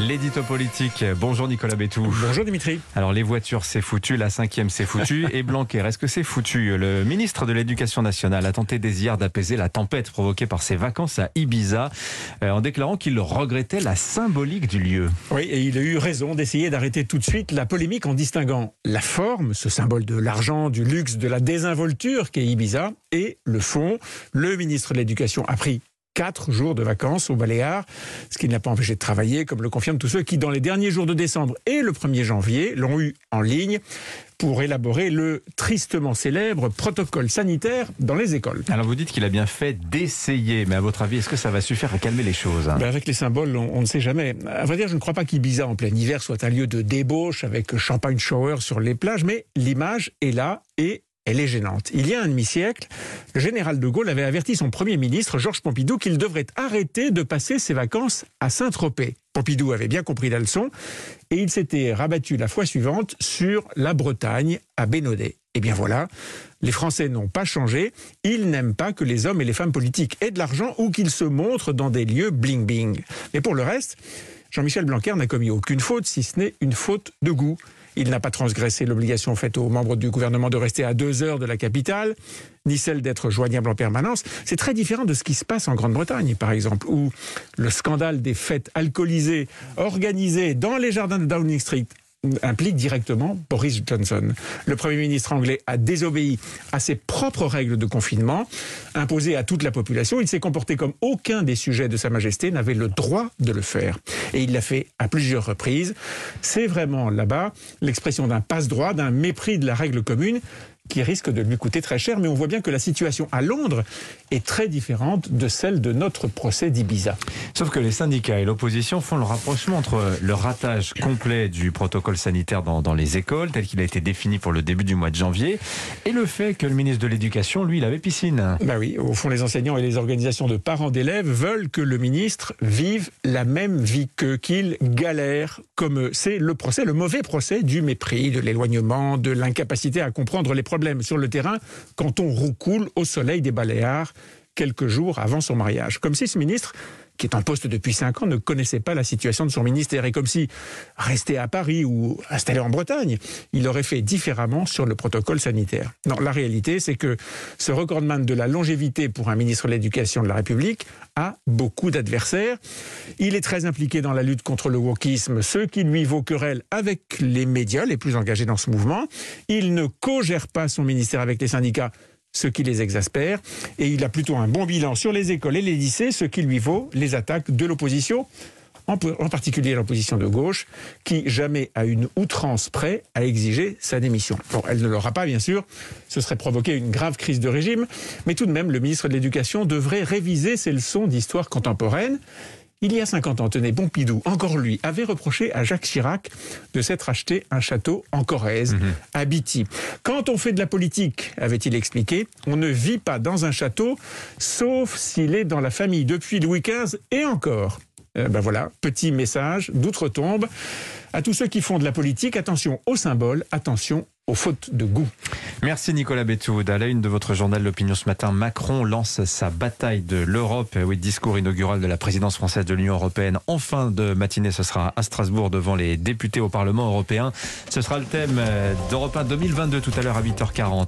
L'édito politique. Bonjour Nicolas Bétou. Bonjour Dimitri. Alors les voitures c'est foutu, la 5e c'est foutu et Blanquer, est-ce que c'est foutu? Le ministre de l'Éducation nationale a tenté dès hier d'apaiser la tempête provoquée par ses vacances à Ibiza en déclarant qu'il regrettait la symbolique du lieu. Oui, et il a eu raison d'essayer d'arrêter tout de suite la polémique en distinguant la forme, ce symbole de l'argent, du luxe, de la désinvolture qu'est Ibiza, et le fond. Le ministre de l'Éducation a pris 4 jours de vacances aux Baléares, ce qui ne l'a pas empêché de travailler, comme le confirment tous ceux qui, dans les derniers jours de décembre et le 1er janvier, l'ont eu en ligne pour élaborer le tristement célèbre protocole sanitaire dans les écoles. Alors vous dites qu'il a bien fait d'essayer, mais à votre avis, est-ce que ça va suffire à calmer les choses? Avec les symboles, on ne sait jamais. À vrai dire, je ne crois pas qu'Ibiza en plein hiver soit un lieu de débauche avec champagne shower sur les plages, mais l'image est là et elle est gênante. Il y a un demi-siècle, le général de Gaulle avait averti son Premier ministre, Georges Pompidou, qu'il devrait arrêter de passer ses vacances à Saint-Tropez. Pompidou avait bien compris la leçon et il s'était rabattu la fois suivante sur la Bretagne, à Bénodet. Et bien voilà, les Français n'ont pas changé. Ils n'aiment pas que les hommes et les femmes politiques aient de l'argent ou qu'ils se montrent dans des lieux bling-bling. Mais pour le reste, Jean-Michel Blanquer n'a commis aucune faute, si ce n'est une faute de goût. Il n'a pas transgressé l'obligation faite aux membres du gouvernement de rester à 2 heures de la capitale, ni celle d'être joignable en permanence. C'est très différent de ce qui se passe en Grande-Bretagne, par exemple, où le scandale des fêtes alcoolisées organisées dans les jardins de Downing Street implique directement Boris Johnson. Le Premier ministre anglais a désobéi à ses propres règles de confinement, imposées à toute la population. Il s'est comporté comme aucun des sujets de Sa Majesté n'avait le droit de le faire. Et il l'a fait à plusieurs reprises. C'est vraiment là-bas l'expression d'un passe-droit, d'un mépris de la règle commune qui risque de lui coûter très cher. Mais on voit bien que la situation à Londres est très différente de celle de notre procès d'Ibiza. Sauf que les syndicats et l'opposition font le rapprochement entre le ratage complet du protocole sanitaire dans les écoles, tel qu'il a été défini pour le début du mois de janvier, et le fait que le ministre de l'Éducation, lui, il avait piscine. Oui, au fond, les enseignants et les organisations de parents d'élèves veulent que le ministre vive la même vie qu'eux, qu'il galère comme eux. C'est le procès, le mauvais procès du mépris, de l'éloignement, de l'incapacité à comprendre les problèmes sur le terrain quand on roucoule au soleil des Baléares quelques jours avant son mariage. Comme si ce ministre, qui est en poste depuis 5 ans, ne connaissait pas la situation de son ministère. Et comme si, resté à Paris ou installé en Bretagne, il aurait fait différemment sur le protocole sanitaire. Non, la réalité, c'est que ce recordman de la longévité pour un ministre de l'Éducation de la République a beaucoup d'adversaires. Il est très impliqué dans la lutte contre le wokisme, ce qui lui vaut querelle avec les médias les plus engagés dans ce mouvement. Il ne co-gère pas son ministère avec les syndicats, ce qui les exaspère, et il a plutôt un bon bilan sur les écoles et les lycées, ce qui lui vaut les attaques de l'opposition, en particulier l'opposition de gauche, qui jamais à une outrance près a exigé sa démission. Bon, elle ne l'aura pas, bien sûr, ce serait provoquer une grave crise de régime, mais tout de même, le ministre de l'Éducation devrait réviser ses leçons d'histoire contemporaine. Il y a 50 ans, tenez, Pompidou, encore lui, avait reproché à Jacques Chirac de s'être acheté un château en Corrèze, à Bitty. Quand on fait de la politique, avait-il expliqué, on ne vit pas dans un château, sauf s'il est dans la famille depuis Louis XV et encore. Voilà, petit message d'outre-tombe à tous ceux qui font de la politique. Attention aux symboles, attention aux fautes de goût. Merci Nicolas Bétou. À la une de votre journal L'Opinion ce matin, Macron lance sa bataille de l'Europe. Oui, discours inaugural de la présidence française de l'Union européenne. En fin de matinée, ce sera à Strasbourg devant les députés au Parlement européen. Ce sera le thème d'Europe 1 2022 tout à l'heure à 8h40.